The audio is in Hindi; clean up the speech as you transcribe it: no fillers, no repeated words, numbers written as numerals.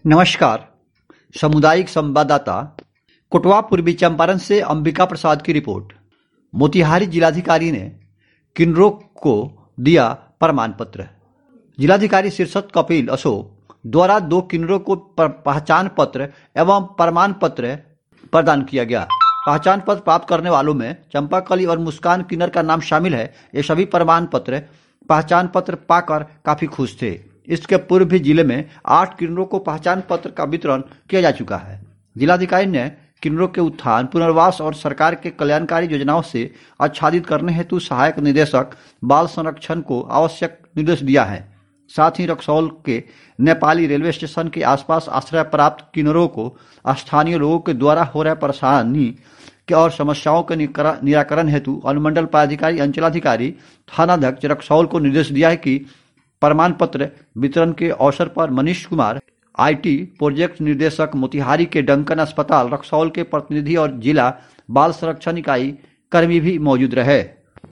नमस्कार। सामुदायिक संवाददाता कोटवा पूर्वी चंपारण से अंबिका प्रसाद की रिपोर्ट। मोतिहारी जिलाधिकारी ने किन्नरों को दिया प्रमाण पत्र। जिलाधिकारी शीर्षत कपिल अशोक द्वारा 2 किन्नरों को पहचान पत्र एवं प्रमाण पत्र प्रदान किया गया। पहचान पत्र प्राप्त करने वालों में चंपाकली और मुस्कान किन्नर का नाम शामिल है। ये सभी प्रमाण पत्र पहचान पत्र पाकर काफी खुश थे। इसके पूर्व भी जिले में 8 किन्नरों को पहचान पत्र का वितरण किया जा चुका है। जिलाधिकारी ने किन्नरों के उत्थान, पुनर्वास और सरकार के कल्याणकारी योजनाओं से आच्छादित करने हेतु सहायक निदेशक बाल संरक्षण को आवश्यक निर्देश दिया है। साथ ही रक्सौल के नेपाली रेलवे स्टेशन के आसपास आश्रय प्राप्त किन्नरों को स्थानीय लोगों के द्वारा हो रहे परेशानी के और समस्याओं के निराकरण हेतु अनुमंडल पदाधिकारी, अंचलाधिकारी, थानाध्यक्ष रक्सौल को निर्देश दिया है कि प्रमाण पत्र वितरण के अवसर पर मनीष कुमार, आईटी प्रोजेक्ट निदेशक मोतिहारी के डंकन अस्पताल रक्सौल के प्रतिनिधि और जिला बाल संरक्षण इकाई कर्मी भी मौजूद रहे।